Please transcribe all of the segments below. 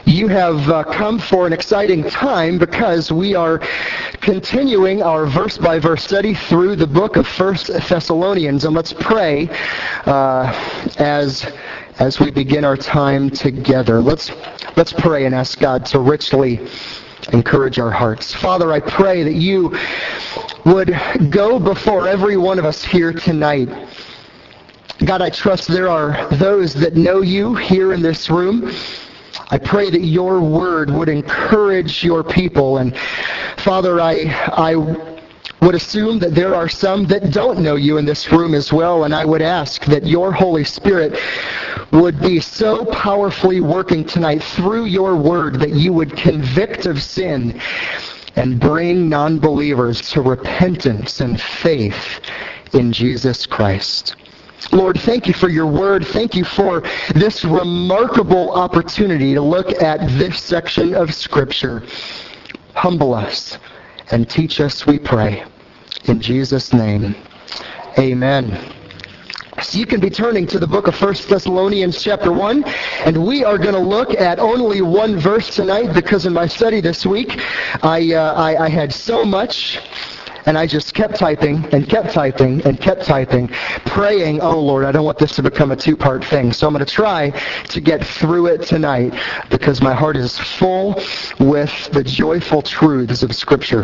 You have come for an exciting time because we are continuing our verse-by-verse study through the book of 1 Thessalonians. And let's pray as we begin our time together. Let's pray and ask God to richly encourage our hearts. Father, I pray that you would go before every one of us here tonight. God, I trust there are those that know you here in this room. I pray that your word would encourage your people. And Father, I would assume that there are some that don't know you in this room as well. And I would ask that your Holy Spirit would be so powerfully working tonight through your word that you would convict of sin and bring non-believers to repentance and faith in Jesus Christ. Lord, thank you for your word. Thank you for this remarkable opportunity to look at this section of Scripture. Humble us and teach us, we pray. In Jesus' name, amen. So you can be turning to the book of 1 Thessalonians chapter 1, and we are going to look at only one verse tonight because in my study this week, I had so much. And I just kept typing and kept typing and kept typing, praying, oh Lord, I don't want this to become a two-part thing. So I'm going to try to get through it tonight because my heart is full with the joyful truths of Scripture.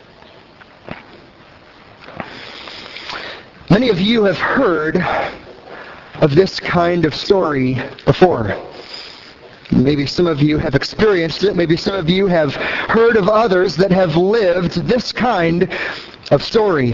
Many of you have heard of this kind of story before. Maybe some of you have experienced it. Maybe some of you have heard of others that have lived this kind of story.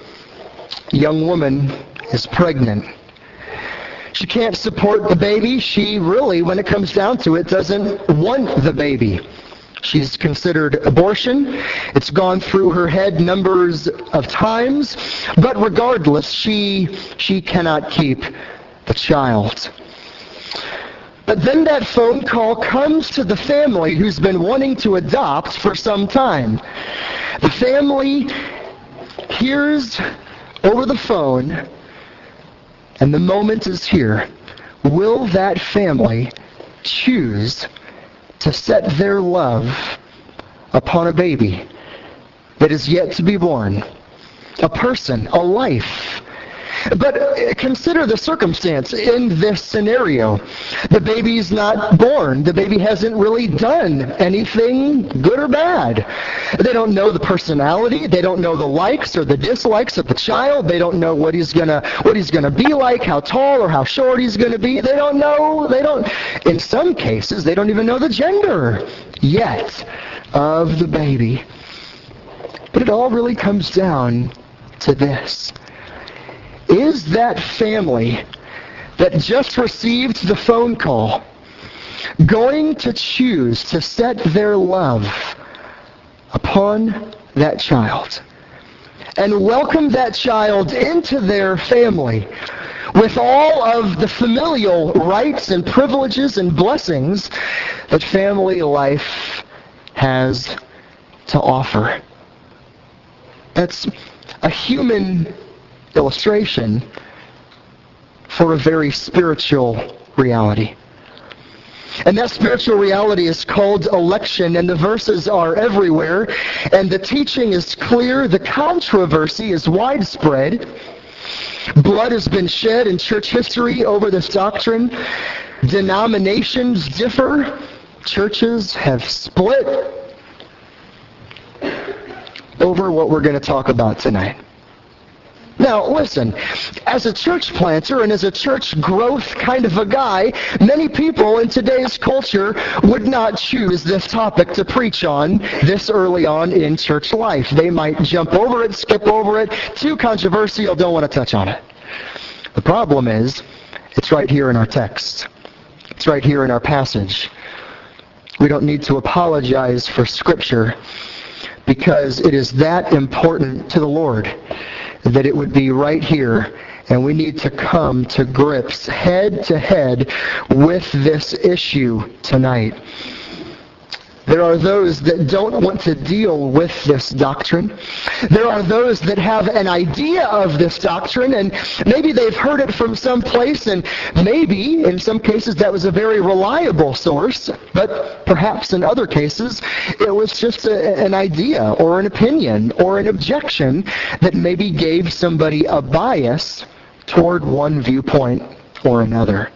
A young woman is pregnant. She can't support the baby. She really, when it comes down to it, doesn't want the baby. She's considered abortion. It's gone through her head numbers of times. But regardless, she cannot keep the child. But then that phone call comes to the family who's been wanting to adopt for some time. The family hears over the phone, and the moment is here. Will that family choose to set their love upon a baby that is yet to be born? A person, a life. But consider the circumstance in this scenario. The baby's not born. The baby hasn't really done anything good or bad. They don't know the personality. They don't know the likes or the dislikes of the child. They don't know what he's gonna be like, how tall or how short he's gonna be. They don't know. In some cases, they don't even know the gender yet of the baby. But it all really comes down to this. Is that family that just received the phone call going to choose to set their love upon that child and welcome that child into their family with all of the familial rights and privileges and blessings that family life has to offer? That's a human illustration for a very spiritual reality. And that spiritual reality is called election, and the verses are everywhere, and the teaching is clear, the controversy is widespread. Blood has been shed in church history over this doctrine. Denominations differ. Churches have split over what we're going to talk about tonight. Now, listen, as a church planter and as a church growth kind of a guy, many people in today's culture would not choose this topic to preach on this early on in church life. They might jump over it, skip over it, too controversial, don't want to touch on it. The problem is, it's right here in our text. It's right here in our passage. We don't need to apologize for Scripture because it is that important to the Lord that it would be right here, and we need to come to grips head to head with this issue tonight. There are those that don't want to deal with this doctrine. There are those that have an idea of this doctrine, and maybe they've heard it from some place, and maybe in some cases that was a very reliable source, but perhaps in other cases it was just an idea or an opinion or an objection that maybe gave somebody a bias toward one viewpoint or another.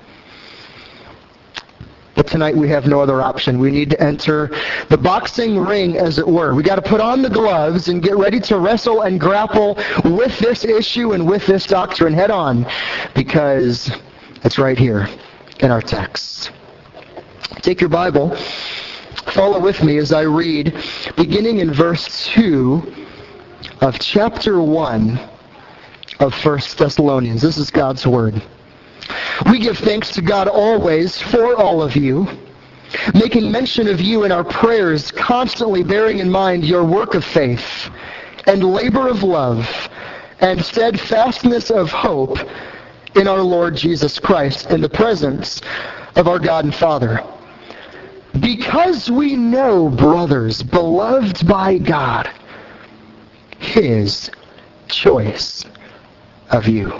But tonight we have no other option. We need to enter the boxing ring, as it were. We got to put on the gloves and get ready to wrestle and grapple with this issue and with this doctrine head on, because it's right here in our text. Take your Bible, follow with me as I read, beginning in verse 2 of chapter 1 of 1 Thessalonians. This is God's Word. We give thanks to God always for all of you, making mention of you in our prayers, constantly bearing in mind your work of faith and labor of love and steadfastness of hope in our Lord Jesus Christ in the presence of our God and Father. Because we know, brothers, beloved by God, His choice of you.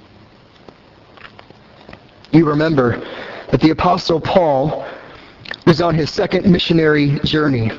You remember that the Apostle Paul was on his second missionary journey.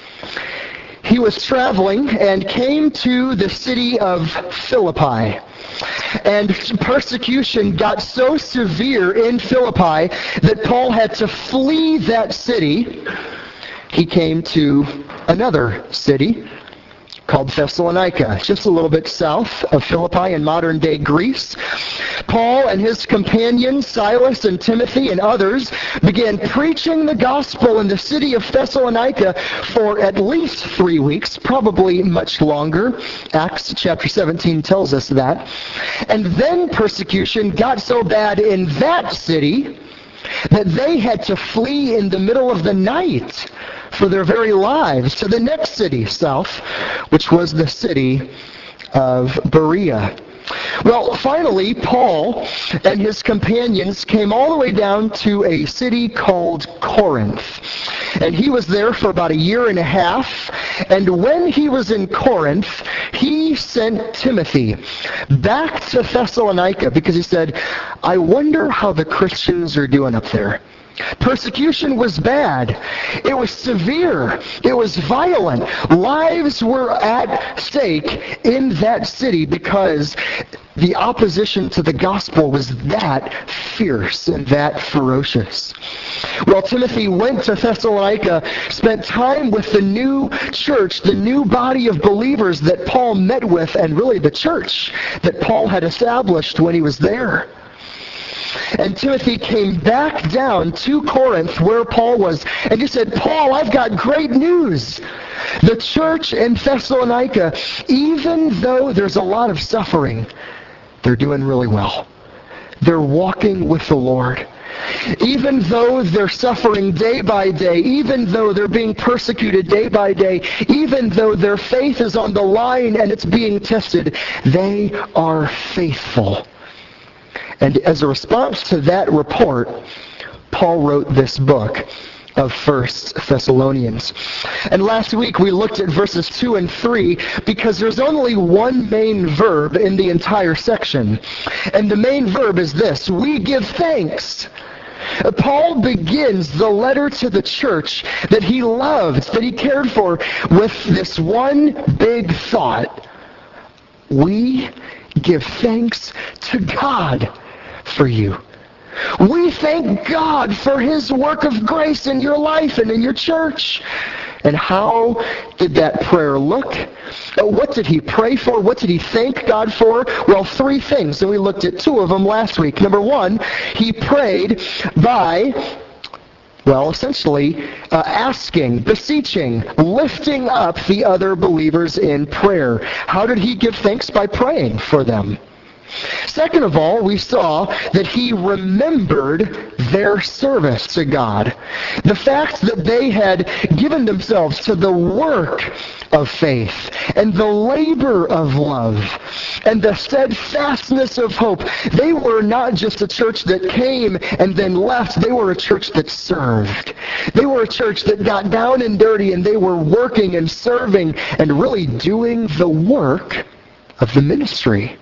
He was traveling and came to the city of Philippi. And persecution got so severe in Philippi that Paul had to flee that city. He came to another city called Thessalonica, just a little bit south of Philippi in modern-day Greece. Paul and his companions, Silas and Timothy and others, began preaching the gospel in the city of Thessalonica for at least 3 weeks, probably much longer. Acts chapter 17 tells us that. And then persecution got so bad in that city that they had to flee in the middle of the night for their very lives to the next city south, which was the city of Berea. Well, finally, Paul and his companions came all the way down to a city called Corinth. And he was there for about 1.5 years. And when he was in Corinth, he sent Timothy back to Thessalonica because he said, I wonder how the Christians are doing up there. Persecution was bad. It was severe. It was violent. Lives were at stake in that city because the opposition to the gospel was that fierce and that ferocious. Well, Timothy went to Thessalonica, spent time with the new church, the new body of believers that Paul met with, and really the church that Paul had established when he was there. And Timothy came back down to Corinth where Paul was, and he said, Paul, I've got great news. The church in Thessalonica, even though there's a lot of suffering, they're doing really well. They're walking with the Lord. Even though they're suffering day by day, even though they're being persecuted day by day, even though their faith is on the line and it's being tested, they are faithful. And as a response to that report, Paul wrote this book of 1 Thessalonians. And last week we looked at verses 2 and 3 because there's only one main verb in the entire section. And the main verb is this: we give thanks. Paul begins the letter to the church that he loved, that he cared for, with this one big thought. We give thanks to God for you. We thank God for His work of grace in your life and in your church. And how did that prayer look? What did he pray for? What did he thank God for? Well, 3 things, and we looked at 2 of them last week. Number 1, he prayed by, essentially asking, beseeching, lifting up the other believers in prayer. How did he give thanks? By praying for them. Second of all, we saw that he remembered their service to God. The fact that they had given themselves to the work of faith and the labor of love and the steadfastness of hope. They were not just a church that came and then left. They were a church that served. They were a church that got down and dirty, and they were working and serving and really doing the work of the ministry.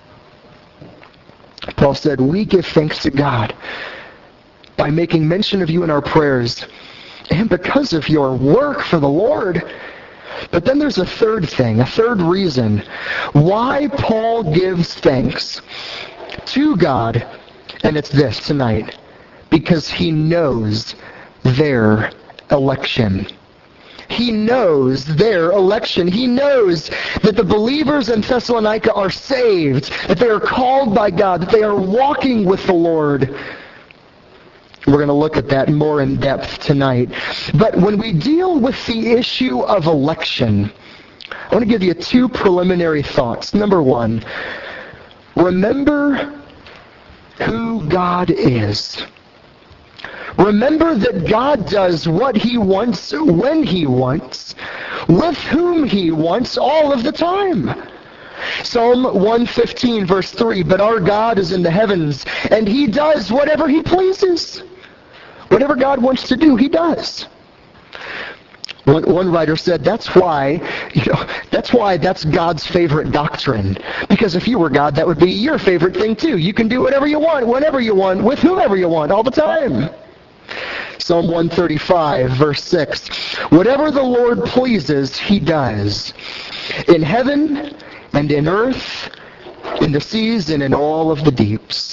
Paul said, we give thanks to God by making mention of you in our prayers and because of your work for the Lord. But then there's a third thing, a third reason why Paul gives thanks to God, and it's this tonight: because he knows their election. He knows their election. He knows that the believers in Thessalonica are saved, that they are called by God, that they are walking with the Lord. We're going to look at that more in depth tonight. But when we deal with the issue of election, I want to give you two preliminary thoughts. Number one, remember who God is. Remember that God does what he wants, when he wants, with whom he wants, all of the time. Psalm 115, verse 3, but our God is in the heavens, and he does whatever he pleases. Whatever God wants to do, he does. One writer said that's why that's God's favorite doctrine. Because if you were God, that would be your favorite thing too. You can do whatever you want, whenever you want, with whomever you want, all the time. Psalm 135, verse 6. Whatever the Lord pleases, he does. In heaven and in earth, in the seas and in all of the deeps.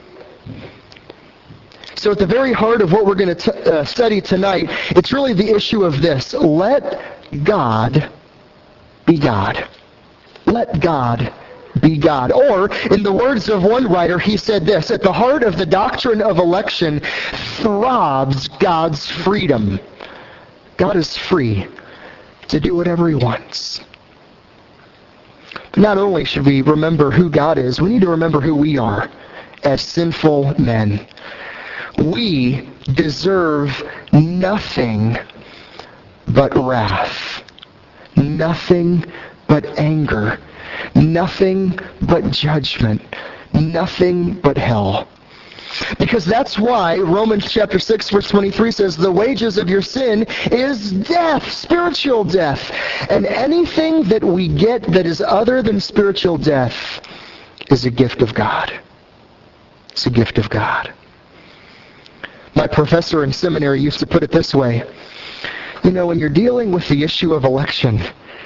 So at the very heart of what we're going to study tonight, it's really the issue of this. Let God be God. Let God be God. Or, in the words of one writer, he said this: at the heart of the doctrine of election throbs God's freedom. God is free to do whatever he wants. But not only should we remember who God is, we need to remember who we are as sinful men. We deserve nothing but wrath, nothing but anger, nothing but judgment, nothing but hell. Because that's why Romans chapter 6, verse 23 says, the wages of your sin is death, spiritual death. And anything that we get that is other than spiritual death is a gift of God. It's a gift of God. My professor in seminary used to put it this way: when you're dealing with the issue of election,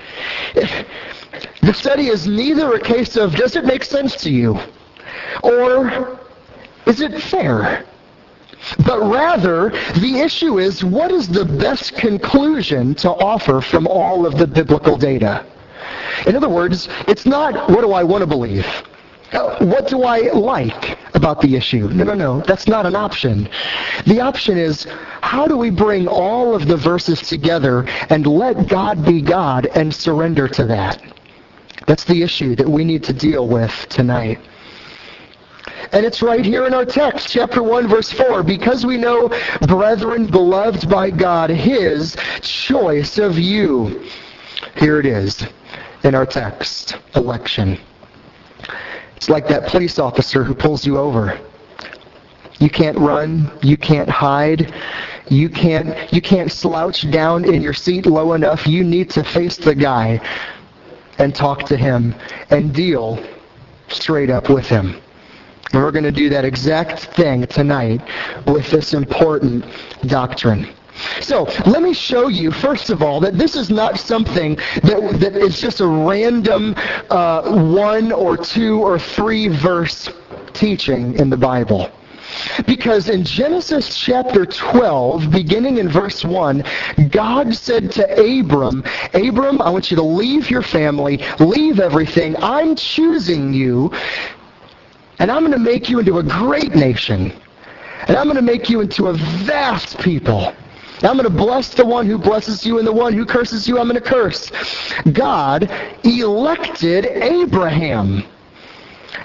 the study is neither a case of does it make sense to you or is it fair, but rather the issue is what is the best conclusion to offer from all of the biblical data. In other words, it's not what do I want to believe? What do I like about the issue? No, that's not an option. The option is, how do we bring all of the verses together and let God be God and surrender to that? That's the issue that we need to deal with tonight. And it's right here in our text, chapter 1, verse 4. Because we know, brethren, beloved by God, his choice of you. Here it is in our text, election. It's like that police officer who pulls you over. You can't run. You can't hide. You can't slouch down in your seat low enough. You need to face the guy and talk to him and deal straight up with him. And we're going to do that exact thing tonight with this important doctrine. So, let me show you, first of all, that this is not something that is just a random 1 or 2 or 3 verse teaching in the Bible. Because in Genesis chapter 12, beginning in verse 1, God said to Abram, I want you to leave your family, leave everything. I'm choosing you, and I'm going to make you into a great nation. And I'm going to make you into a vast people. I'm going to bless the one who blesses you, and the one who curses you, I'm going to curse. God elected Abraham.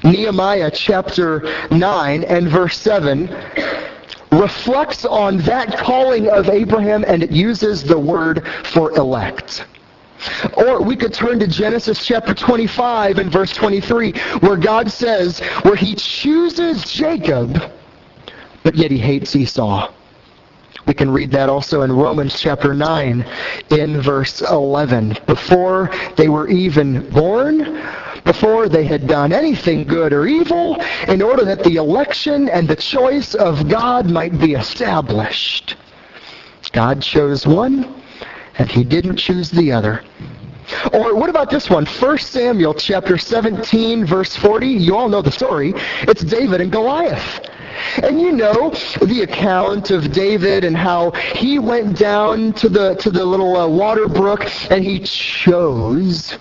Nehemiah chapter 9 and verse 7 reflects on that calling of Abraham, and it uses the word for elect. Or we could turn to Genesis chapter 25 and verse 23, where God says, where he chooses Jacob, but yet he hates Esau. We can read that also in Romans chapter 9 in verse 11. Before they were even born, before they had done anything good or evil, in order that the election and the choice of God might be established. God chose one, and he didn't choose the other. Or what about this one? 1 Samuel chapter 17, verse 40. You all know the story. It's David and Goliath. And you know the account of David and how he went down to the little water brook, and he chose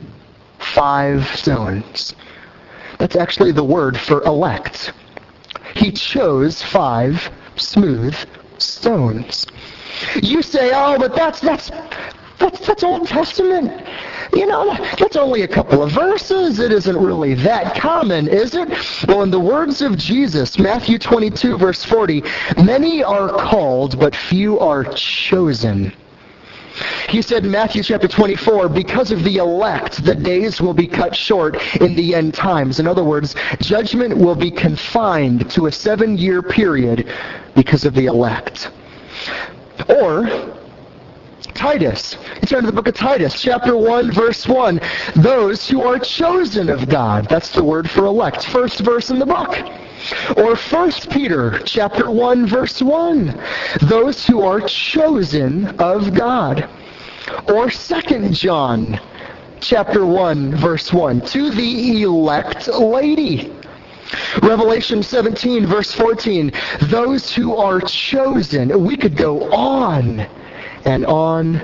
5 stones. That's actually the word for elect. He chose 5 smooth stones. You say, oh, but that's Old Testament. You know, that's only a couple of verses. It isn't really that common, is it? Well, in the words of Jesus, Matthew 22, verse 40, many are called, but few are chosen. He said in Matthew chapter 24, because of the elect, the days will be cut short in the end times. In other words, judgment will be confined to a 7-year period because of the elect. Or Titus. You turn to the book of Titus, chapter 1, verse 1. Those who are chosen of God. That's the word for elect. First verse in the book. Or 1 Peter, chapter 1, verse 1. Those who are chosen of God. Or 2 John, chapter 1, verse 1. To the elect lady. Revelation 17, verse 14. Those who are chosen. We could go on and on.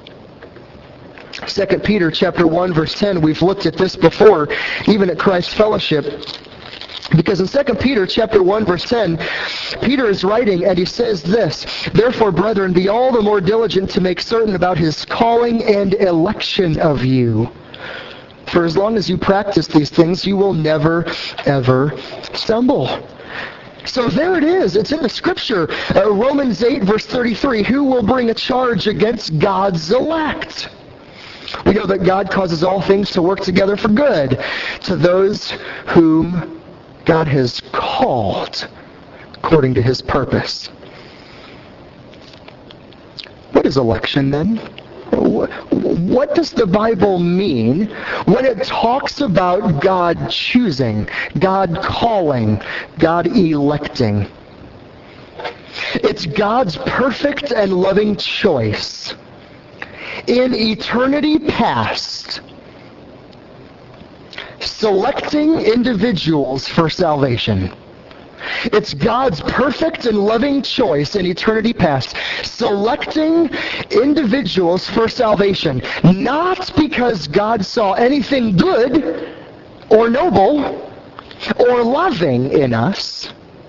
2 Peter chapter 1, verse 10, we've looked at this before, even at Christ Fellowship. Because in 2 Peter chapter 1, verse 10, Peter is writing, and he says this, therefore, brethren, be all the more diligent to make certain about his calling and election of you. For as long as you practice these things, you will never, ever stumble. So there it is. It's in the Scripture. Romans 8, verse 33. Who will bring a charge against God's elect? We know that God causes all things to work together for good to those whom God has called according to his purpose. What is election then? What does the Bible mean when it talks about God choosing, God calling, God electing? It's God's perfect and loving choice in eternity past, selecting individuals for salvation. It's God's perfect and loving choice in eternity past, selecting individuals for salvation, not because God saw anything good or noble or loving in us,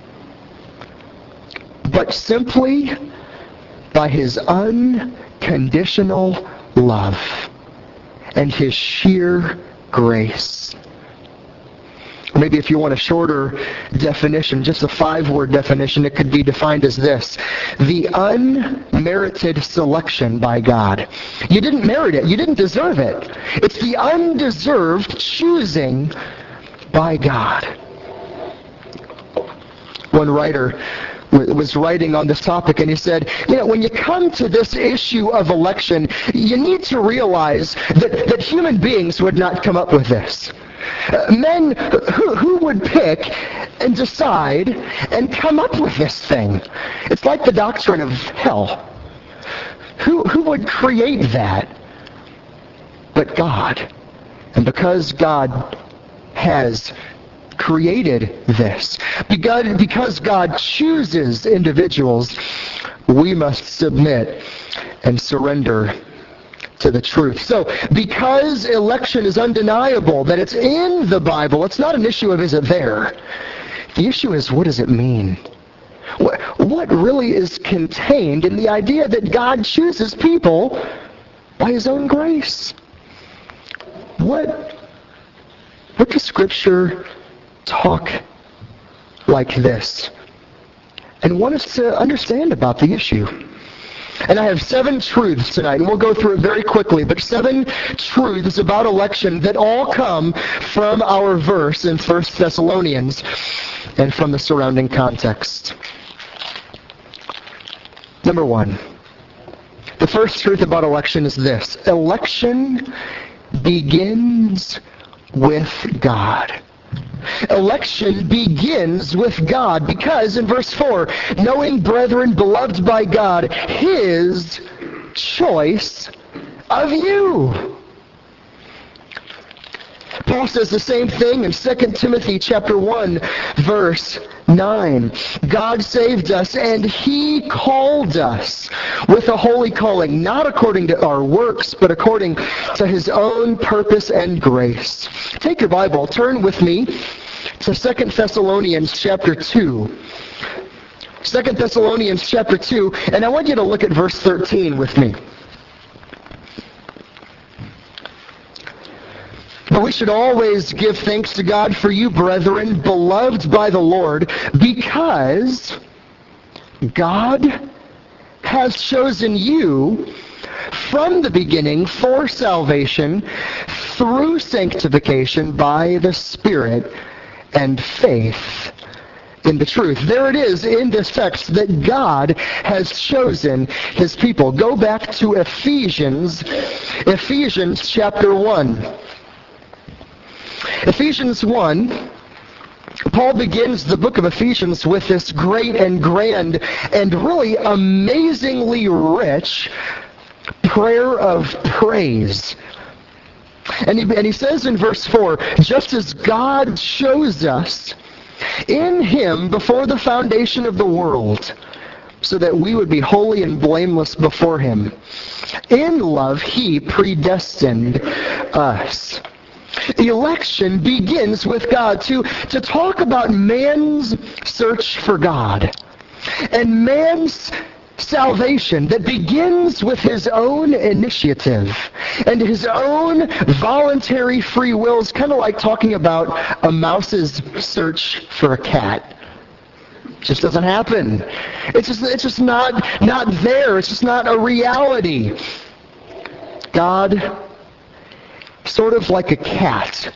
but simply by his unconditional love and his sheer grace. Maybe if you want a shorter definition, just a 5-word definition, it could be defined as this: the unmerited selection by God. You didn't merit it. You didn't deserve it. It's the undeserved choosing by God. One writer was writing on this topic, and he said, when you come to this issue of election, you need to realize that human beings would not come up with this. Men who would pick and decide and come up with this thing? It's like the doctrine of hell. Who would create that? But God. And because God has created this, because God chooses individuals, we must submit and surrender to the truth. So, because election is undeniable, that it's in the Bible, it's not an issue of is it there. The issue is, what does it mean? What really is contained in the idea that God chooses people by his own grace? What does Scripture talk like this and want us to understand about the issue. And I have 7 truths tonight, and we'll go through it very quickly, but 7 truths about election that all come from our verse in 1 Thessalonians and from the surrounding context. Number 1, the first truth about election is this: election begins with God. Election begins with God because in verse 4, knowing, brethren, beloved by God, His choice of you. Paul says the same thing in 2 Timothy chapter 1, verse 9. God saved us, and He called us with a holy calling, not according to our works, but according to His own purpose and grace. Take your Bible, turn with me to 2 Thessalonians chapter 2. 2 Thessalonians chapter 2, and I want you to look at verse 13 with me. But we should always give thanks to God for you, brethren, beloved by the Lord, because God has chosen you from the beginning for salvation through sanctification by the Spirit and faith in the truth. There it is in this text that God has chosen His people. Go back to Ephesians chapter 1. Ephesians 1, Paul begins the book of Ephesians with this great and grand and really amazingly rich prayer of praise. And he says in verse 4, just as God chose us in Him before the foundation of the world, so that we would be holy and blameless before Him. In love, He predestined us. Election begins with God. To talk about man's search for God and man's salvation that begins with his own initiative and his own voluntary free will is kind of like talking about a mouse's search for a cat. It just doesn't happen. It's just not there. It's just not a reality. God, sort of like a cat,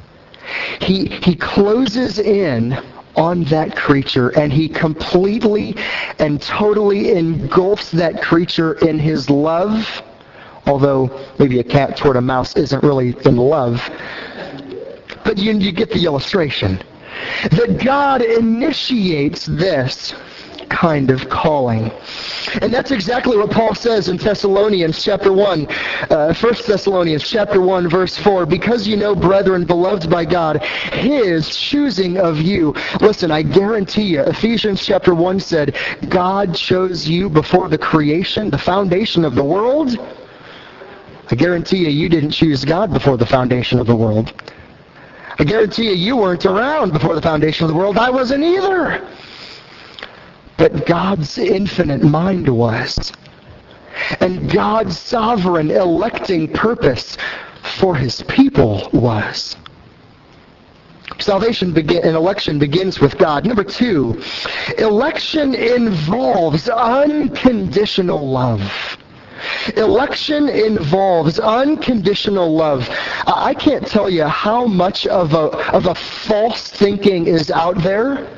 he closes in on that creature, and He completely and totally engulfs that creature in His love, although maybe a cat toward a mouse isn't really in love. But you get the illustration. That God initiates this kind of calling. And that's exactly what Paul says in Thessalonians chapter 1, 1 Thessalonians chapter 1, verse 4, because you know, brethren, beloved by God, His choosing of you. Listen, I guarantee you, Ephesians chapter 1 said, God chose you before the creation, the foundation of the world. I guarantee you didn't choose God before the foundation of the world. I guarantee you weren't around before the foundation of the world. I wasn't either. But God's infinite mind was. And God's sovereign electing purpose for His people was. Salvation and election begins with God. Number 2, election involves unconditional love. Election involves unconditional love. I can't tell you how much of a false thinking is out there.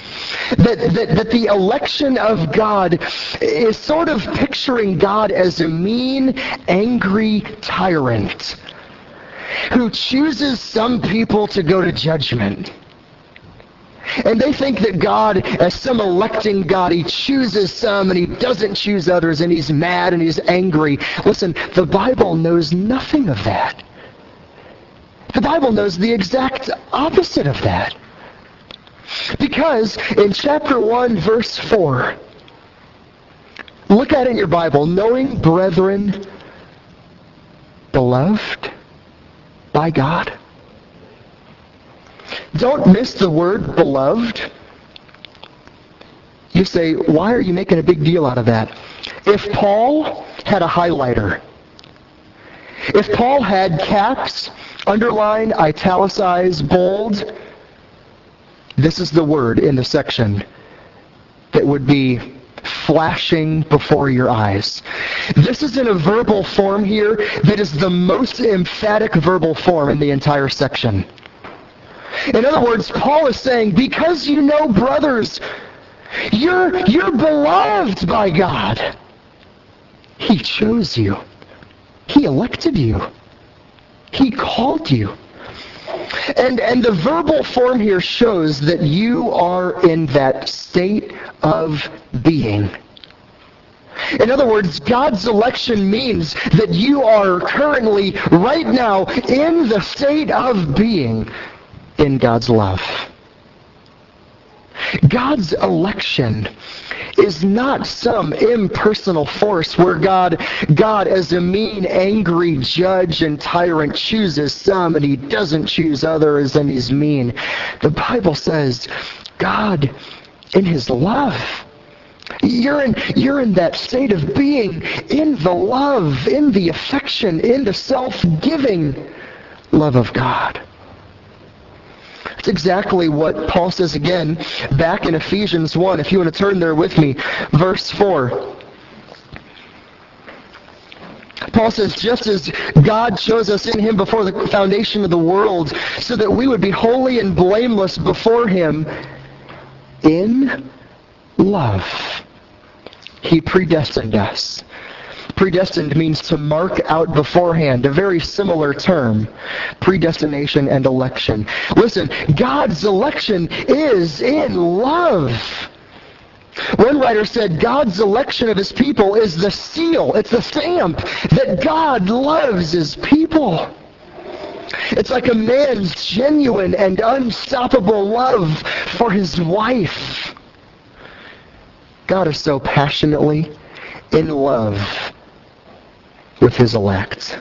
That the election of God is sort of picturing God as a mean, angry tyrant who chooses some people to go to judgment. And they think that God, as some electing God, He chooses some and He doesn't choose others, and He's mad and He's angry. Listen, the Bible knows nothing of that. The Bible knows the exact opposite of that. Because in chapter 1, verse 4, look at it in your Bible, knowing, brethren, beloved by God. Don't miss the word beloved. You say, why are you making a big deal out of that? If Paul had a highlighter, if Paul had caps, underline, italicize, bold, This is the word in the section that would be flashing before your eyes. This is in a verbal form here that is the most emphatic verbal form in the entire section. In other words, Paul is saying, because you know, brothers, you're beloved by God. He chose you. He elected you. He called you. And the verbal form here shows that you are in that state of being. In other words, God's election means that you are currently, right now, in the state of being in God's love. God's election is not some impersonal force where God as a mean, angry judge and tyrant chooses some and he doesn't choose others and he's mean. The Bible says God in his love. You're in that state of being in the love, in the affection, in the self-giving love of God. That's exactly what Paul says again back in Ephesians 1. If you want to turn there with me, verse 4. Paul says, just as God chose us in him before the foundation of the world, so that we would be holy and blameless before him in love, he predestined us. Predestined means to mark out beforehand, a very similar term, predestination and election. Listen, God's election is in love. One writer said God's election of his people is the seal, it's the stamp that God loves his people. It's like a man's genuine and unstoppable love for his wife. God is so passionately in love with his elect.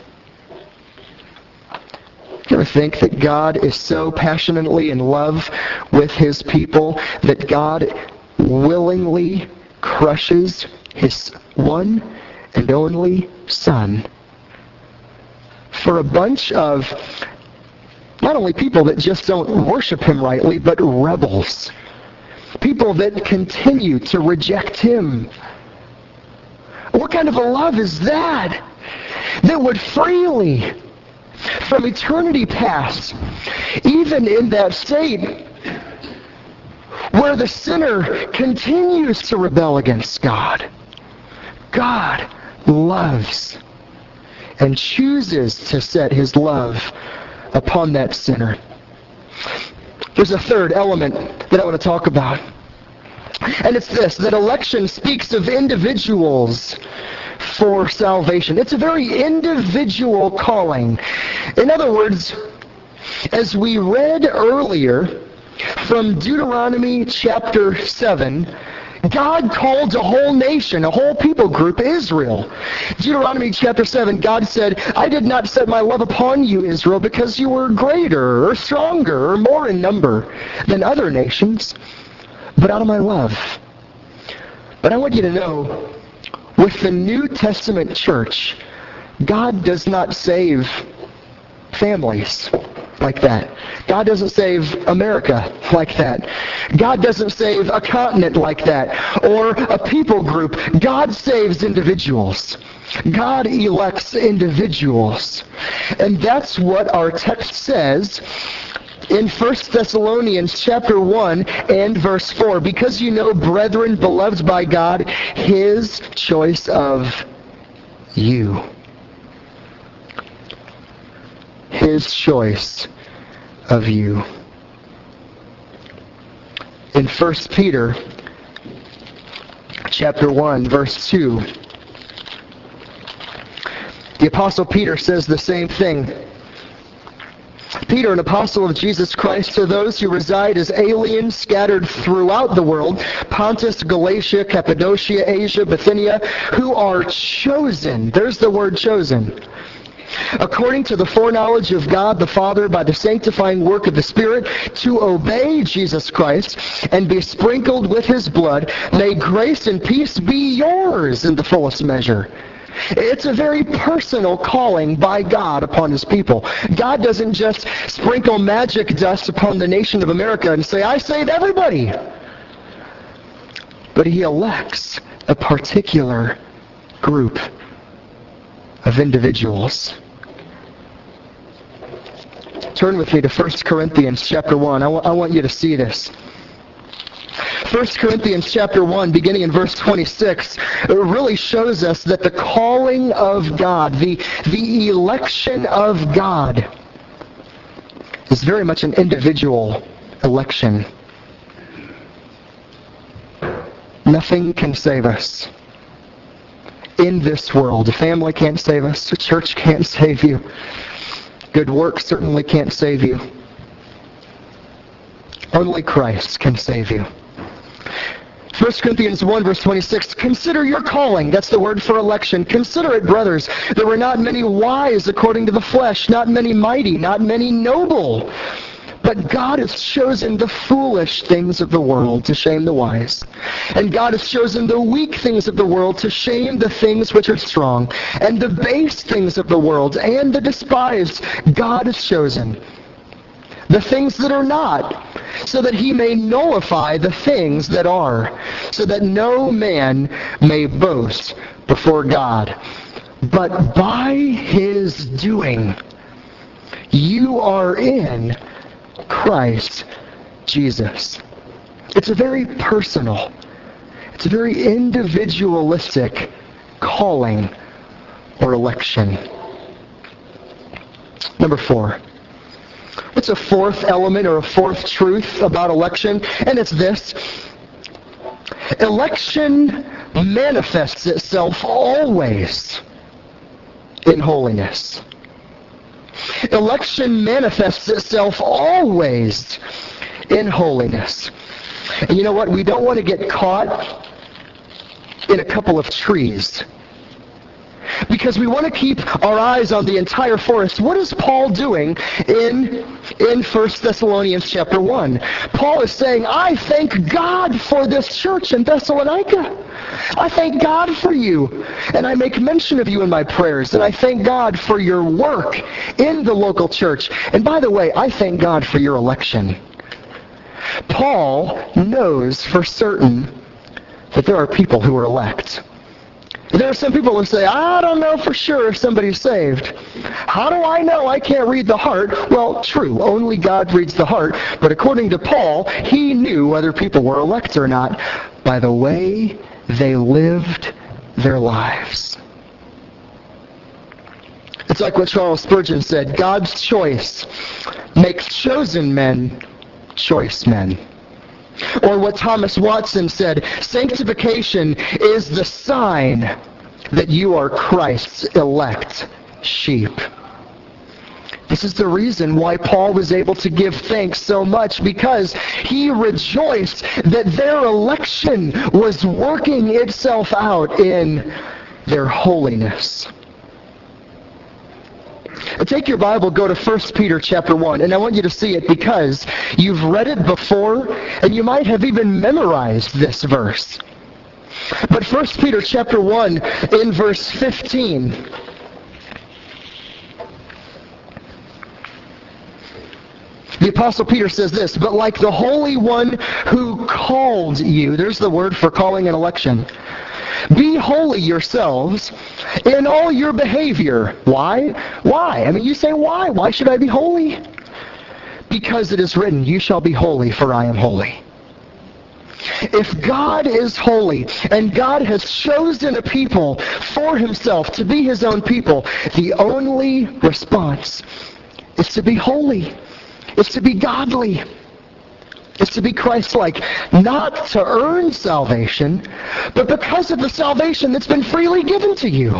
You ever think that God is so passionately in love with his people that God willingly crushes his one and only Son for a bunch of not only people that just don't worship him rightly, but rebels. People that continue to reject him. What kind of a love is that? That would freely, from eternity past, even in that state where the sinner continues to rebel against God, God loves and chooses to set his love upon that sinner. There's a third element that I want to talk about. And it's this, that election speaks of individuals for salvation. It's a very individual calling. In other words, as we read earlier from Deuteronomy chapter 7, God called a whole nation, a whole people group, Israel. Deuteronomy chapter 7, God said, I did not set my love upon you, Israel, because you were greater or stronger or more in number than other nations, but out of my love. But I want you to know, with the New Testament church, God does not save families like that. God doesn't save America like that. God doesn't save a continent like that, or a people group. God saves individuals. God elects individuals. And that's what our text says in 1 Thessalonians chapter 1 and verse 4. Because you know, brethren, beloved by God, his choice of you. His choice of you. In 1 Peter chapter 1 verse 2, the Apostle Peter says the same thing. Peter, an apostle of Jesus Christ, to those who reside as aliens scattered throughout the world, Pontus, Galatia, Cappadocia, Asia, Bithynia, who are chosen. There's the word chosen. According to the foreknowledge of God the Father by the sanctifying work of the Spirit, to obey Jesus Christ and be sprinkled with his blood, may grace and peace be yours in the fullest measure. It's a very personal calling by God upon his people. God doesn't just sprinkle magic dust upon the nation of America and say, I save everybody. But he elects a particular group of individuals. Turn with me to 1 Corinthians chapter 1. I want you to see this. 1 Corinthians chapter 1, beginning in verse 26, it really shows us that the calling of God, the election of God, is very much an individual election. Nothing can save us in this world. A family can't save us. A church can't save you. Good work certainly can't save you. Only Christ can save you. 1 Corinthians 1, verse 26, consider your calling. That's the word for election. Consider it, brothers. There were not many wise according to the flesh, not many mighty, not many noble. But God has chosen the foolish things of the world to shame the wise. And God has chosen the weak things of the world to shame the things which are strong. And the base things of the world and the despised God has chosen. The things that are not, so that he may nullify the things that are, so that no man may boast before God. But by his doing, you are in Christ Jesus. It's a very personal, it's a very individualistic calling or election. Number 4. What's a fourth element or a fourth truth about election? And it's this. Election manifests itself always in holiness. Election manifests itself always in holiness. And you know what? We don't want to get caught in a couple of trees, because we want to keep our eyes on the entire forest. What is Paul doing in 1 Thessalonians chapter 1? Paul is saying, I thank God for this church in Thessalonica. I thank God for you, and I make mention of you in my prayers, and I thank God for your work in the local church. And by the way, I thank God for your election. Paul knows for certain that there are people who are elect. There are some people who say, I don't know for sure if somebody's saved. How do I know? I can't read the heart. Well, true, only God reads the heart. But according to Paul, he knew whether people were elect or not by the way they lived their lives. It's like what Charles Spurgeon said, God's choice makes chosen men choice men. Or what Thomas Watson said, sanctification is the sign that you are Christ's elect sheep. This is the reason why Paul was able to give thanks so much, because he rejoiced that their election was working itself out in their holiness. Take your Bible, go to 1 Peter chapter 1, and I want you to see it because you've read it before, and you might have even memorized this verse. But 1 Peter chapter 1, in verse 15, the Apostle Peter says this, but like the Holy One who called you, there's the word for calling and election, be holy yourselves in all your behavior. Why? Why? I mean, you say, why? Why should I be holy? Because it is written, you shall be holy, for I am holy. If God is holy, and God has chosen a people for himself to be his own people, the only response is to be holy. It's to be godly. It's to be Christ-like, not to earn salvation, but because of the salvation that's been freely given to you.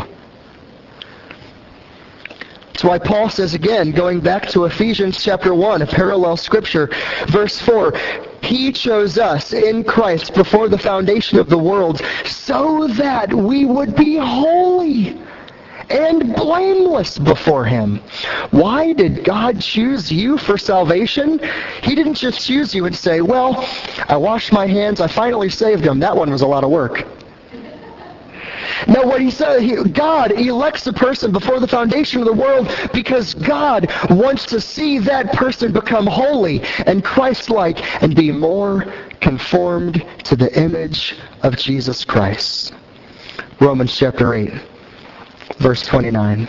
That's why Paul says again, going back to Ephesians chapter 1, a parallel scripture, verse 4, he chose us in Christ before the foundation of the world so that we would be holy and blameless before him. Why did God choose you for salvation? He didn't just choose you and say, well, I washed my hands, I finally saved them. That one was a lot of work. No, what he said, God elects a person before the foundation of the world because God wants to see that person become holy and Christ-like and be more conformed to the image of Jesus Christ. Romans chapter 8, verse 29.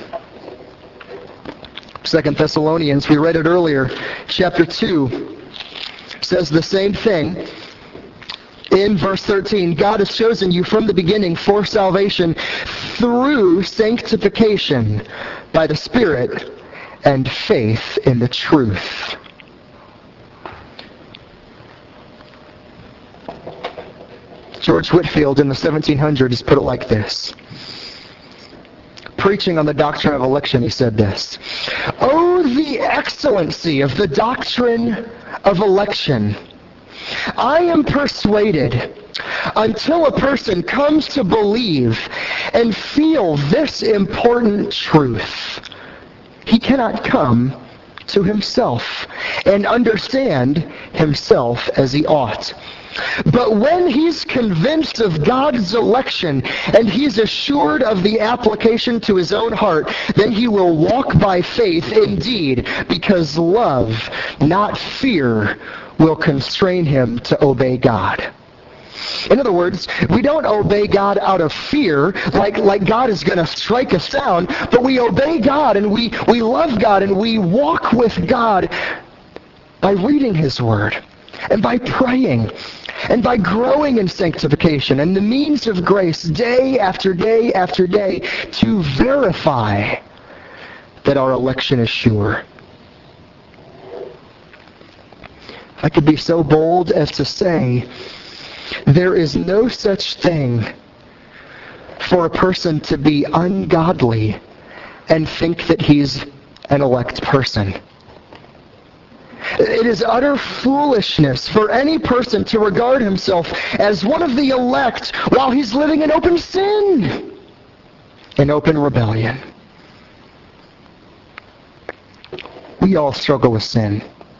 2 Thessalonians, we read it earlier, chapter 2, says the same thing. In verse 13, God has chosen you from the beginning for salvation through sanctification by the Spirit and faith in the truth. George Whitefield in the 1700s put it like this. Preaching on the doctrine of election, he said this: "Oh, the excellency of the doctrine of election! I am persuaded, until a person comes to believe and feel this important truth, he cannot come to himself and understand himself as he ought. But when he's convinced of God's election and he's assured of the application to his own heart, then he will walk by faith indeed, because love, not fear, will constrain him to obey God." In other words, we don't obey God out of fear, like God is going to strike us down, but we obey God and we love God and we walk with God by reading His Word and by praying and by growing in sanctification and the means of grace day after day after day to verify that our election is sure. I could be so bold as to say there is no such thing for a person to be ungodly and think that he's an elect person. It is utter foolishness for any person to regard himself as one of the elect while he's living in open sin, in open rebellion. We all struggle with sin.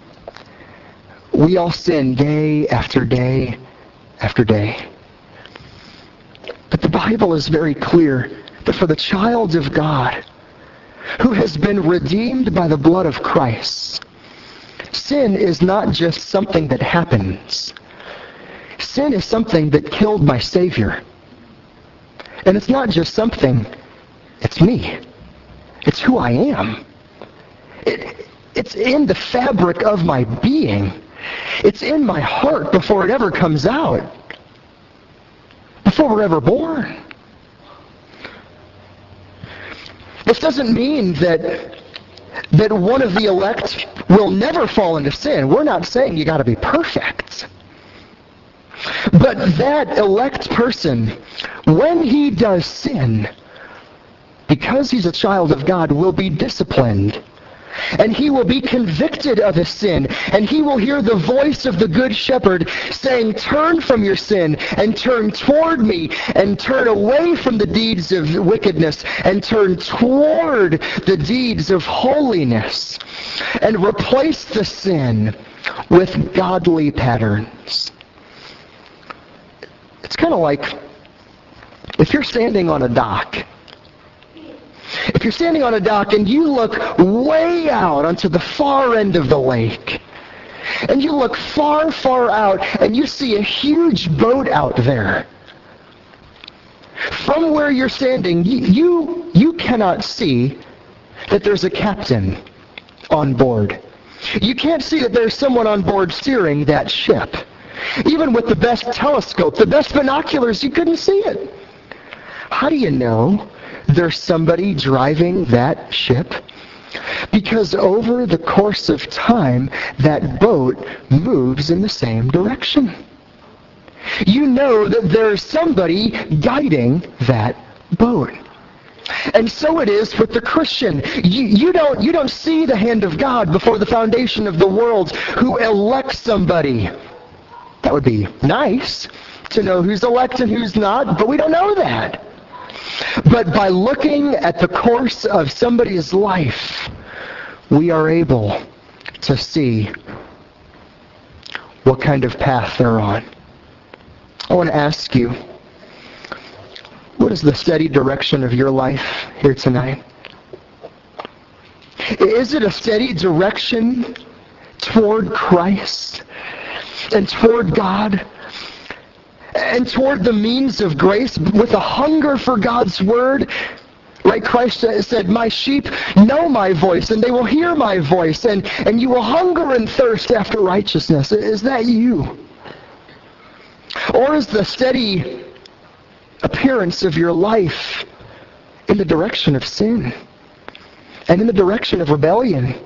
We all sin day after day after day. But the Bible is very clear that for the child of God who has been redeemed by the blood of Christ, sin is not just something that happens. Sin is something that killed my Savior. And it's not just something, it's me. It's who I am. It's in the fabric of my being. It's in my heart before it ever comes out. Before we're ever born. This doesn't mean that one of the elect will never fall into sin. We're not saying you got to be perfect. But that elect person, when he does sin, because he's a child of God, will be disciplined. And he will be convicted of his sin. And he will hear the voice of the Good Shepherd saying, "Turn from your sin and turn toward me and turn away from the deeds of wickedness and turn toward the deeds of holiness and replace the sin with godly patterns." It's kind of like if you're standing on a dock. If you're standing on a dock and you look way out onto the far end of the lake, and you look far, far out, and you see a huge boat out there, from where you're standing, you cannot see that there's a captain on board. You can't see that there's someone on board steering that ship. Even with the best telescope, the best binoculars, you couldn't see it. How do you know there's somebody driving that ship? Because over the course of time, that boat moves in the same direction. You know that there's somebody guiding that boat. And so it is with the Christian. You don't see the hand of God before the foundation of the world who elects somebody. That would be nice to know who's elect and who's not, but we don't know that. But by looking at the course of somebody's life, we are able to see what kind of path they're on. I want to ask you, What is the steady direction of your life here tonight? Is it a steady direction toward Christ and toward God and toward the means of grace with a hunger for God's Word? Like Christ said, my sheep know my voice, and they will hear my voice, and you will hunger and thirst after righteousness. Is that you? Or is the steady appearance of your life in the direction of sin and in the direction of rebellion?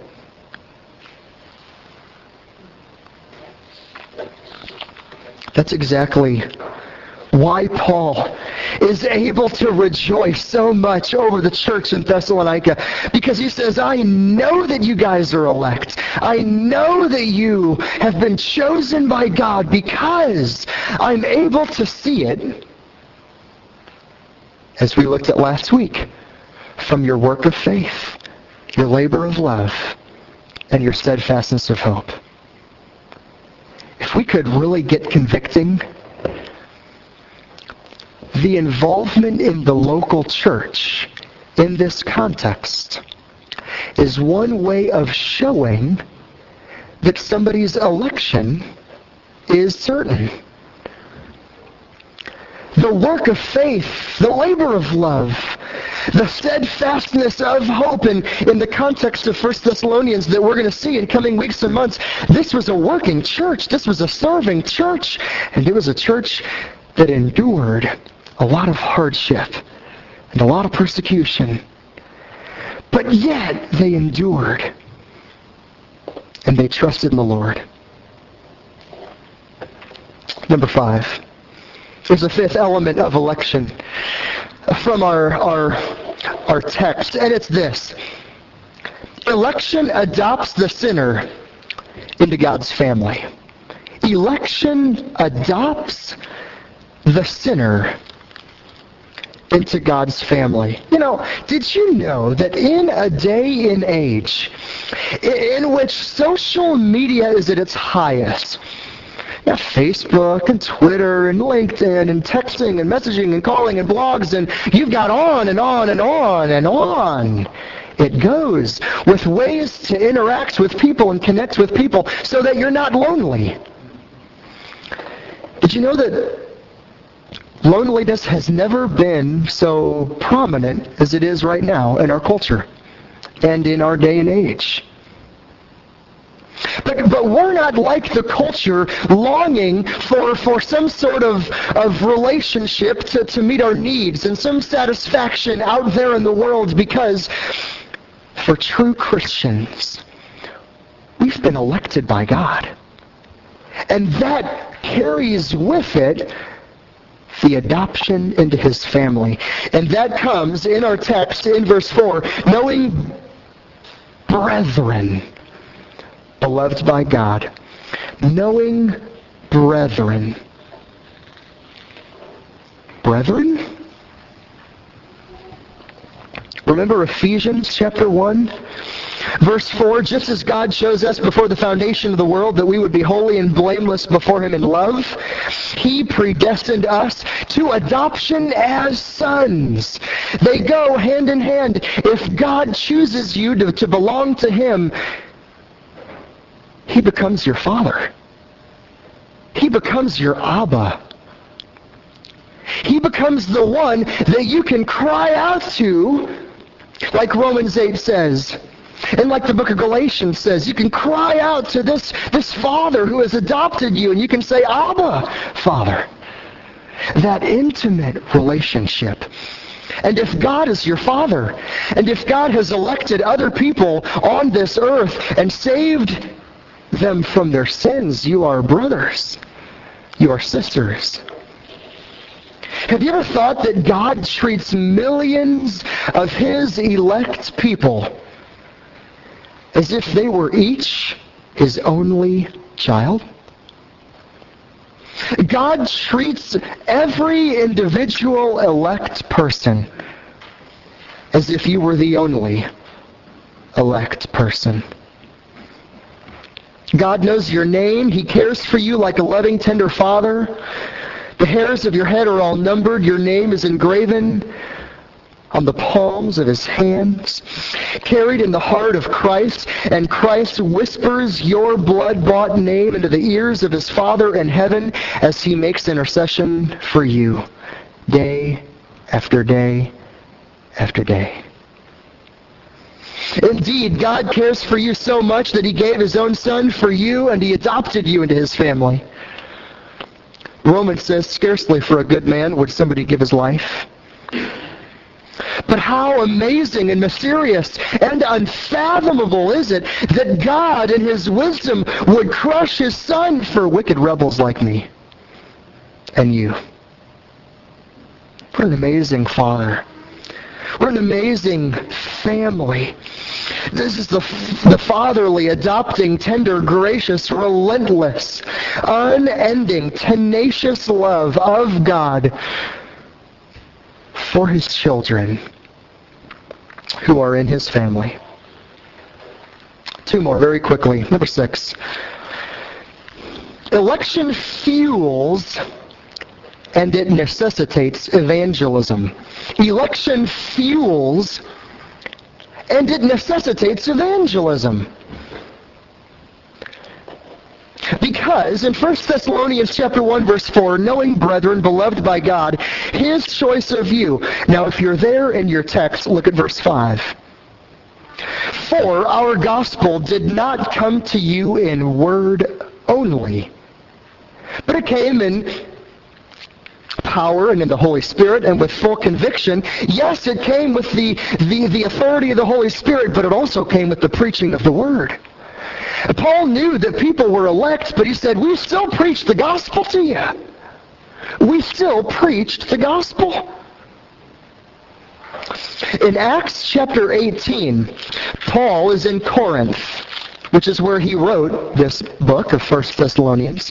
That's exactly why Paul is able to rejoice so much over the church in Thessalonica, because he says, I know that you guys are elect. I know that you have been chosen by God because I'm able to see it, as we looked at last week, from your work of faith, your labor of love, and your steadfastness of hope. If we could really get convicting, the involvement in the local church in this context is one way of showing that somebody's election is certain. The work of faith, the labor of love, the steadfastness of hope, and in the context of 1 Thessalonians that we're going to see in coming weeks and months, this was a working church. This was a serving church. And it was a church that endured a lot of hardship and a lot of persecution. But yet they endured. And they trusted in the Lord. Number 5. There's a fifth element of election from our text, and it's this. Election adopts the sinner into God's family. Election adopts the sinner into God's family. You know, did you know that in a day and age in which social media is at its highest, you have Facebook and Twitter and LinkedIn and texting and messaging and calling and blogs, and you've got on and on and on and on it goes with ways to interact with people and connect with people so that you're not lonely. Did you know that loneliness has never been so prominent as it is right now in our culture and in our day and age? But we're not like the culture longing for some sort of relationship to meet our needs and some satisfaction out there in the world, because for true Christians, we've been elected by God. And that carries with it the adoption into His family. And that comes in our text in verse 4, knowing brethren, beloved by God. Knowing brethren. Brethren? Remember Ephesians chapter 1? Verse 4, just as God chose us before the foundation of the world that we would be holy and blameless before Him in love, He predestined us to adoption as sons. They go hand in hand. If God chooses you to belong to Him, He becomes your Father. He becomes your Abba. He becomes the one that you can cry out to, like Romans 8 says. And like the book of Galatians says, you can cry out to this Father who has adopted you, and you can say, Abba, Father. That intimate relationship. And if God is your Father, and if God has elected other people on this earth and saved them from their sins, you are brothers. You are sisters. Have you ever thought that God treats millions of His elect people as if they were each His only child? God treats every individual elect person as if you were the only elect person. God knows your name. He cares for you like a loving, tender father. The hairs of your head are all numbered. Your name is engraven on the palms of his hands, carried in the heart of Christ, and Christ whispers your blood-bought name into the ears of his Father in heaven as he makes intercession for you day after day after day. Indeed, God cares for you so much that he gave his own Son for you, and he adopted you into his family. Romans says, scarcely for a good man would somebody give his life. But how amazing and mysterious and unfathomable is it that God in his wisdom would crush his Son for wicked rebels like me and you. What an amazing Father. What an amazing family. This is the fatherly, adopting, tender, gracious, relentless, unending, tenacious love of God for his children who are in his family. Two more very quickly. Number 6. Election fuels and it necessitates evangelism. Election fuels and it necessitates evangelism. Because in 1 Thessalonians chapter 1, verse 4, knowing, brethren, beloved by God, his choice of you. Now, if you're there in your text, look at verse 5. For our gospel did not come to you in word only, but it came in power and in the Holy Spirit and with full conviction. Yes, it came with the authority of the Holy Spirit, but it also came with the preaching of the Word. Paul knew that people were elect, but he said, we still preach the gospel to you. We still preached the gospel. In Acts chapter 18, Paul is in Corinth, which is where he wrote this book of 1 Thessalonians.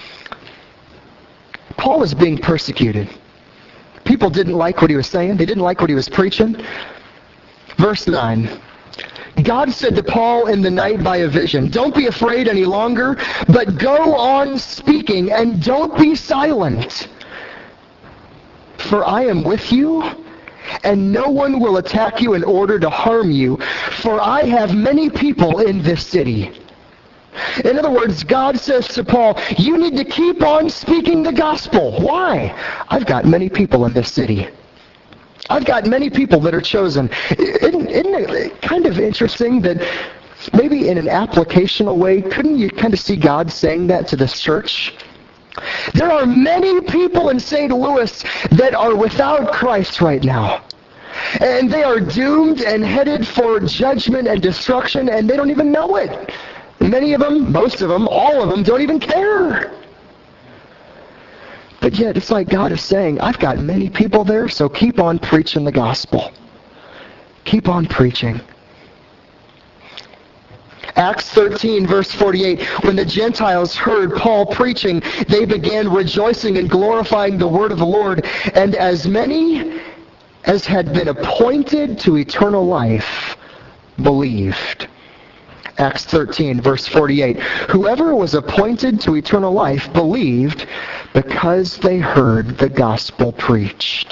Paul is being persecuted. People didn't like what he was saying. They didn't like what he was preaching. Verse 9. God said to Paul in the night by a vision, don't be afraid any longer, but go on speaking and don't be silent. For I am with you, and no one will attack you in order to harm you, for I have many people in this city. In other words, God says to Paul, you need to keep on speaking the gospel. Why? I've got many people in this city. I've got many people that are chosen. Isn't it kind of interesting that maybe in an applicational way, couldn't you kind of see God saying that to this church? There are many people in St. Louis that are without Christ right now. And they are doomed and headed for judgment and destruction, and they don't even know it. Many of them, most of them, all of them don't even care. But yet, it's like God is saying, I've got many people there, so keep on preaching the gospel. Keep on preaching. Acts 13, verse 48, when the Gentiles heard Paul preaching, they began rejoicing and glorifying the word of the Lord, and as many as had been appointed to eternal life believed. Acts 13, verse 48. Whoever was appointed to eternal life believed because they heard the gospel preached.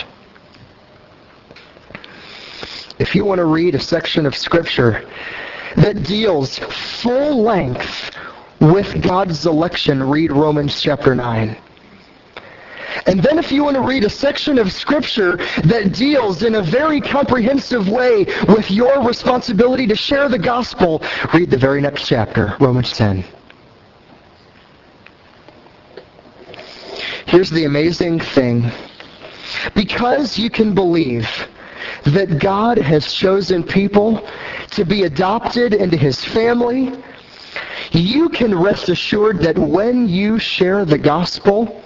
If you want to read a section of Scripture that deals full length with God's election, read Romans chapter 9. And then if you want to read a section of Scripture that deals in a very comprehensive way with your responsibility to share the gospel, read the very next chapter, Romans 10. Here's the amazing thing. Because you can believe that God has chosen people to be adopted into his family, you can rest assured that when you share the gospel,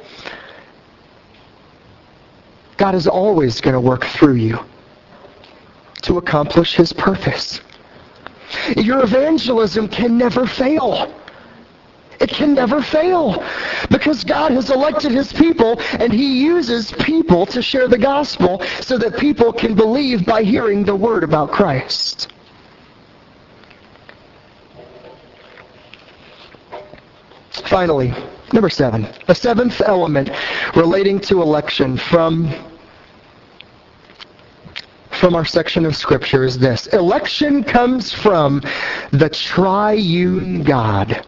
God is always going to work through you to accomplish his purpose. Your evangelism can never fail. It can never fail because God has elected his people and he uses people to share the gospel so that people can believe by hearing the word about Christ. Finally, Number 7, a seventh element relating to election from our section of Scripture is this. Election comes from the triune God.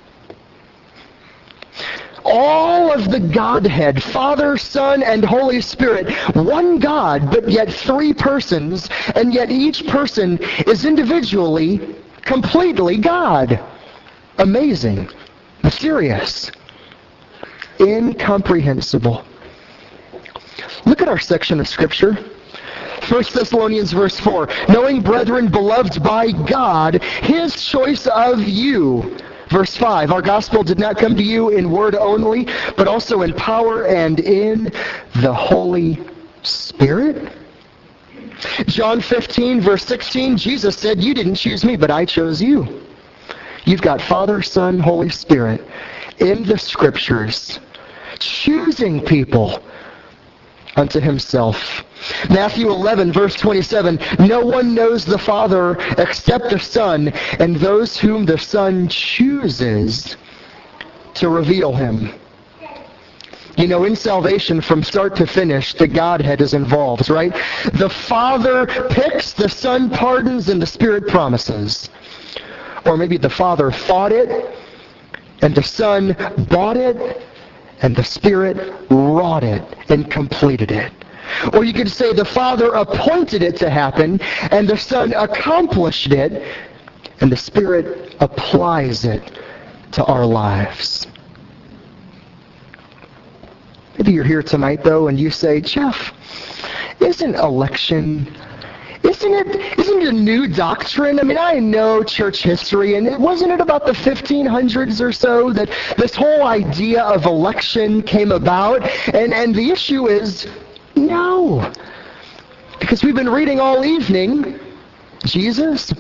All of the Godhead, Father, Son, and Holy Spirit, one God, but yet three persons, and yet each person is individually, completely God. Amazing, mysterious, incomprehensible. Look at our section of Scripture. 1 Thessalonians verse 4, knowing, brethren, beloved by God, His choice of you. Verse 5, our gospel did not come to you in word only, but also in power and in the Holy Spirit. John 15 verse 16, Jesus said, you didn't choose me, but I chose you. You've got Father, Son, Holy Spirit in the Scriptures, choosing people unto Himself. Matthew 11, verse 27, no one knows the Father except the Son, and those whom the Son chooses to reveal Him. You know, in salvation, from start to finish, the Godhead is involved, right? The Father picks, the Son pardons, and the Spirit promises. Or maybe the Father thought it, and the Son bought it, and the Spirit wrought it and completed it. Or you could say the Father appointed it to happen, and the Son accomplished it, and the Spirit applies it to our lives. Maybe you're here tonight, though, and you say, Jeff, isn't it a new doctrine? I mean, I know church history, and wasn't it about the 1500s or so that this whole idea of election came about? And the issue is, no. Because we've been reading all evening, Jesus,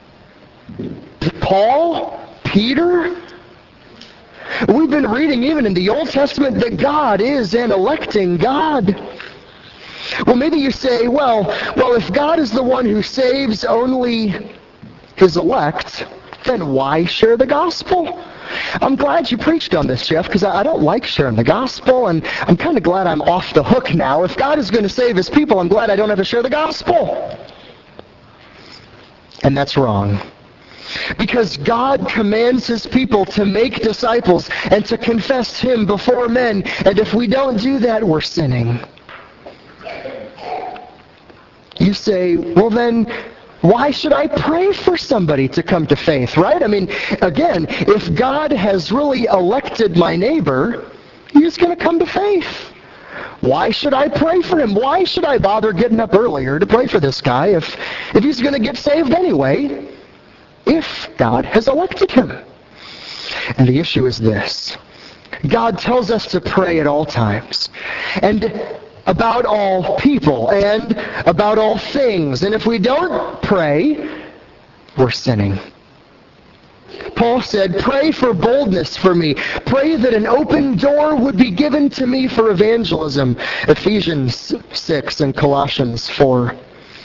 Paul, Peter. We've been reading even in the Old Testament that God is an electing God. Well, maybe you say, well, if God is the one who saves only His elect, then why share the gospel? I'm glad you preached on this, Jeff, because I don't like sharing the gospel, and I'm kind of glad I'm off the hook now. If God is going to save His people, I'm glad I don't have to share the gospel. And that's wrong. Because God commands His people to make disciples and to confess Him before men, and if we don't do that, we're sinning. You say, well then, why should I pray for somebody to come to faith, right? I mean, again, if God has really elected my neighbor, he's going to come to faith. Why should I pray for him? Why should I bother getting up earlier to pray for this guy if he's going to get saved anyway, if God has elected him? And the issue is this. God tells us to pray at all times. And about all people and about all things. And if we don't pray, we're sinning. Paul said, pray for boldness for me. Pray that an open door would be given to me for evangelism. Ephesians 6 and Colossians 4.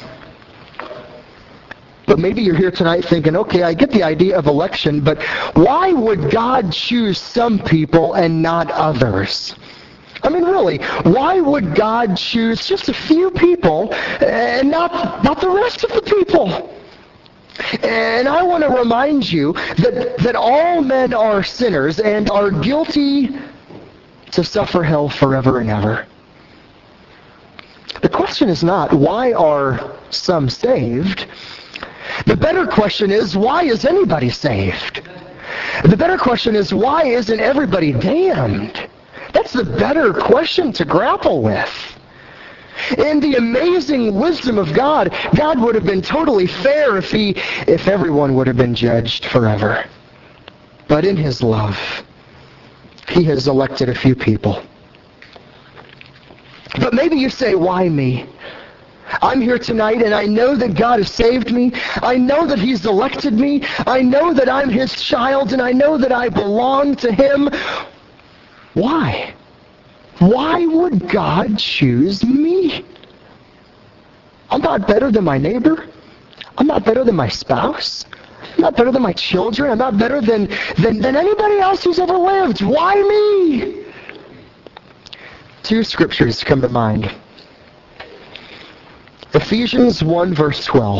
But maybe you're here tonight thinking, okay, I get the idea of election, but why would God choose some people and not others? I mean, really, why would God choose just a few people and not the rest of the people? And I want to remind you that all men are sinners and are guilty to suffer hell forever and ever. The question is not, why are some saved? The better question is, why is anybody saved? The better question is, why isn't everybody damned? That's the better question to grapple with. In the amazing wisdom of God, God would have been totally fair if everyone would have been judged forever. But in His love, He has elected a few people. But maybe you say, why me? I'm here tonight and I know that God has saved me. I know that He's elected me. I know that I'm His child and I know that I belong to Him. Why? Why would God choose me? I'm not better than my neighbor. I'm not better than my spouse. I'm not better than my children. I'm not better than anybody else who's ever lived. Why me? Two scriptures come to mind. Ephesians 1 verse 12.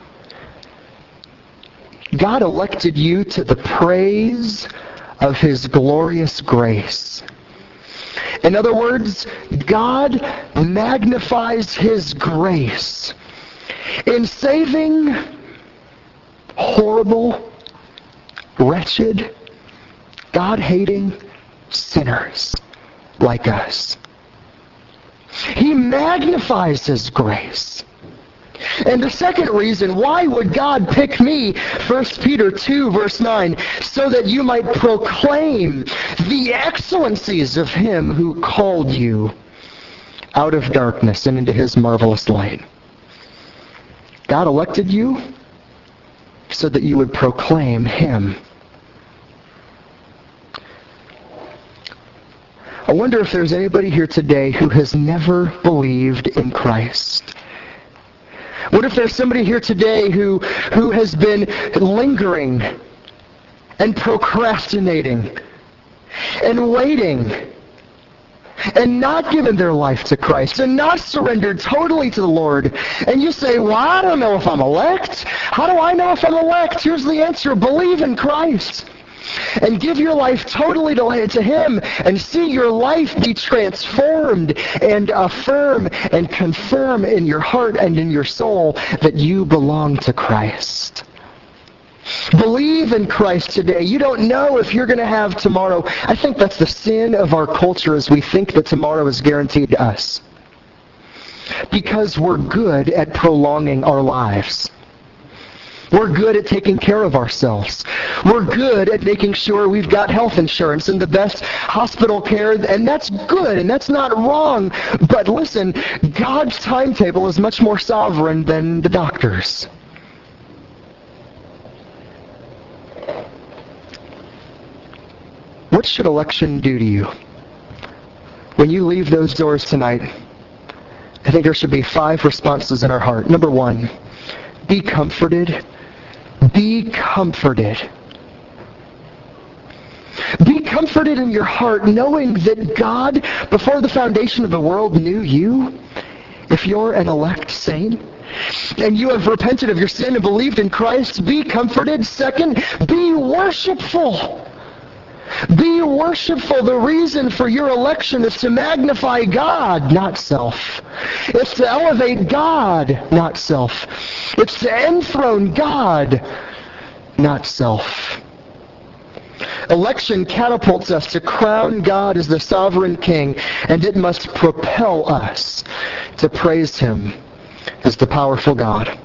God elected you to the praise of His glorious grace. In other words, God magnifies His grace in saving horrible, wretched, God-hating sinners like us. He magnifies His grace. And the second reason, why would God pick me, 1 Peter 2, verse 9, so that you might proclaim the excellencies of Him who called you out of darkness and into His marvelous light. God elected you so that you would proclaim Him. I wonder if there's anybody here today who has never believed in Christ. What if there's somebody here today who has been lingering and procrastinating and waiting and not given their life to Christ and not surrendered totally to the Lord? And you say, well, I don't know if I'm elect. How do I know if I'm elect? Here's the answer. Believe in Christ. And give your life totally to Him, and see your life be transformed and affirm and confirm in your heart and in your soul that you belong to Christ. Believe in Christ today. You don't know if you're going to have tomorrow. I think that's the sin of our culture, is we think that tomorrow is guaranteed to us. Because we're good at prolonging our lives. We're good at taking care of ourselves. We're good at making sure we've got health insurance and the best hospital care, and that's good, and that's not wrong. But listen, God's timetable is much more sovereign than the doctor's. What should election do to you? When you leave those doors tonight, I think there should be 5 responses in our heart. Number 1, be comforted. Be comforted. Be comforted in your heart, knowing that God, before the foundation of the world, knew you. If you're an elect saint, and you have repented of your sin and believed in Christ, be comforted. Second, be worshipful. Be worshipful. The reason for your election is to magnify God, not self. It's to elevate God, not self. It's to enthrone God, not self. Election catapults us to crown God as the sovereign King, and it must propel us to praise Him as the powerful God.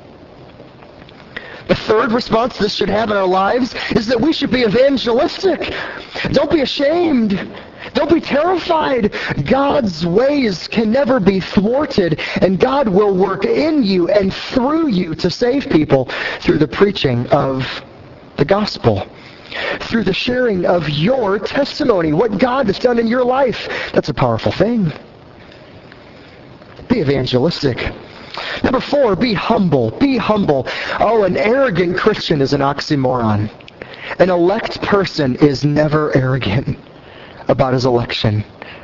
The third response this should have in our lives is that we should be evangelistic. Don't be ashamed. Don't be terrified. God's ways can never be thwarted, and God will work in you and through you to save people through the preaching of the gospel, through the sharing of your testimony, what God has done in your life. That's a powerful thing. Be evangelistic. Number 4, be humble. Be humble. Oh, an arrogant Christian is an oxymoron. An elect person is never arrogant about his election.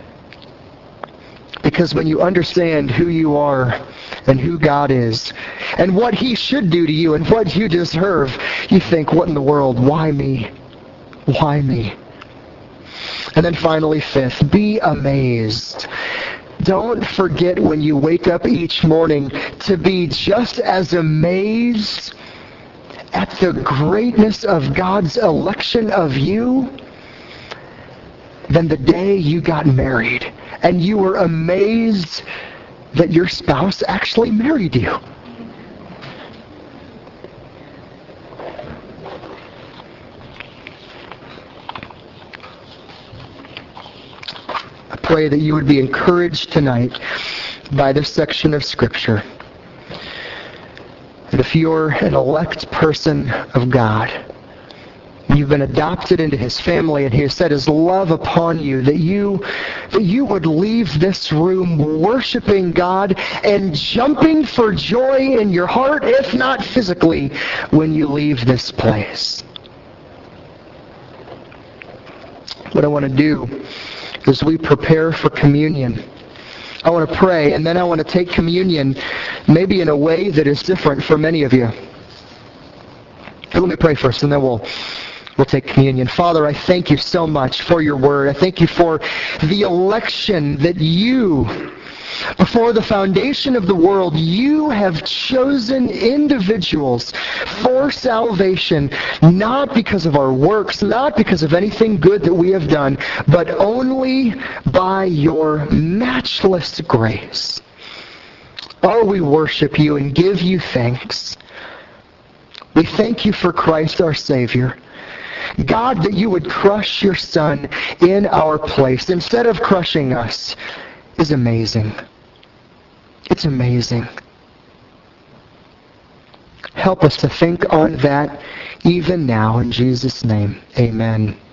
Because when you understand who you are and who God is and what He should do to you and what you deserve, you think, what in the world? Why me? Why me? And then finally, 5th, be amazed. Don't forget when you wake up each morning to be just as amazed at the greatness of God's election of you than the day you got married and you were amazed that your spouse actually married you. I pray that you would be encouraged tonight by this section of Scripture. And if you're an elect person of God, You've been adopted into his family, and he has set his love upon you, that you would leave this room worshiping God and jumping for joy in your heart, if not physically, when you leave this place. What I want to do is we prepare for communion. I want to pray, and then I want to take communion maybe in a way that is different for many of you. But let me pray first, and then we'll take communion. Father, I thank you so much for your word. I thank you for the election that you, before the foundation of the world, you have chosen individuals for salvation, not because of our works, not because of anything good that we have done, but only by your matchless grace. Oh, we worship you and give you thanks. We thank you for Christ our Savior. God, that you would crush your Son in our place instead of crushing us is amazing. It's amazing. Help us to think on that even now. In Jesus' name, amen.